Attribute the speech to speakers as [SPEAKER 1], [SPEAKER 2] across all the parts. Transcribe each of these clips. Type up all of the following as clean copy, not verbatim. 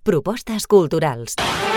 [SPEAKER 1] Propostes culturals.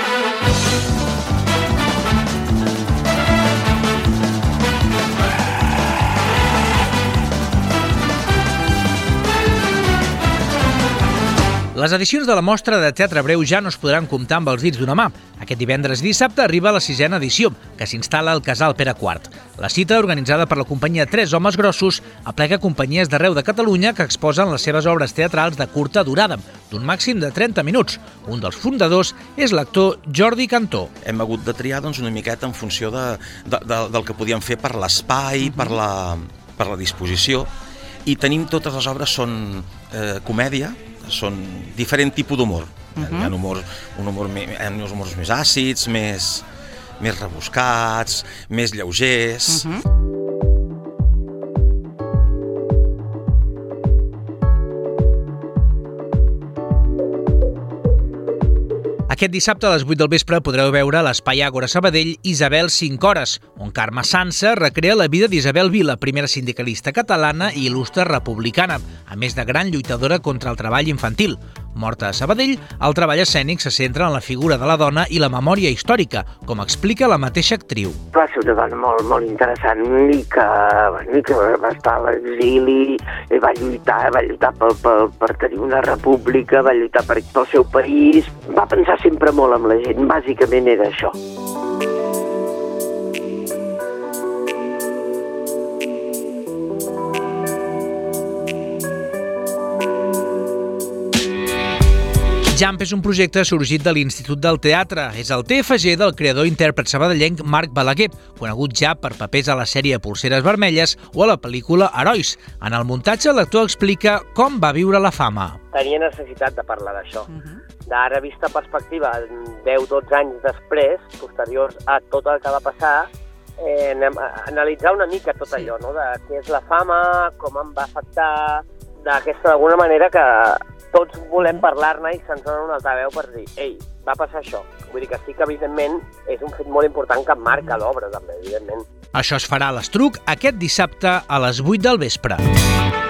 [SPEAKER 2] Les edicions de la Mostra de Teatre Breu ja no es podran comptar amb els dits d'una mà. Aquest divendres i dissabte arriba la 6ª edició, que s'instal·la al Casal Pere IV. La cita, organitzada per la companyia Tres Homes Grossos, aplega companyies d'arreu de Catalunya que exposen les seves obres teatrals de curta durada, d'un màxim de 30 minuts. Un dels fundadors és l'actor Jordi Cantó.
[SPEAKER 3] Hem hagut de triar una miqueta en funció del que podíem fer per l'espai, per la disposició, i tenim totes les obres són comèdia, són diferent tipus d'humor. Hi ha humors més àcids, més rebuscats, més lleugers.
[SPEAKER 2] Aquest dissabte a les 8 del vespre podreu veure a l'Espai Àgora Sabadell Isabel 5 hores, on Carme Sansa recrea la vida d'Isabel Vila, primera sindicalista catalana i il·lustre republicana, a més de gran lluitadora contra el treball infantil. Morta a Sabadell, el treball escènic se centra en la figura de la dona i la memòria històrica, com explica la mateixa actriu.
[SPEAKER 4] Va ser una dona molt interessant i que va estar a l'exili, va lluitar per tenir una república, va lluitar pel seu país, va pensar sempre molt amb la gent, bàsicament era això.
[SPEAKER 2] JAMP és un projecte sorgit de l'Institut del Teatre. És el TFG del creador-intèrpret sabadellenc Marc Balaguer, conegut ja per papers a la sèrie Polseres Vermelles o a la pel·lícula Herois. En el muntatge, l'actor explica com va viure la fama.
[SPEAKER 5] Tenia necessitat de parlar d'això. D'ara vista perspectiva, 10-12 anys després, posteriors a tot el que va passar, analitzar una mica tot allò, no? De què és la fama, com em va afectar, d'alguna manera que tots volem parlar-ne i se'ns dona un altaveu per dir, ei, va passar això. Vull dir que sí que, evidentment, és un fet molt important que marca l'obra, també, evidentment.
[SPEAKER 2] Això es farà a l'Estruc aquest dissabte a les 8 del vespre.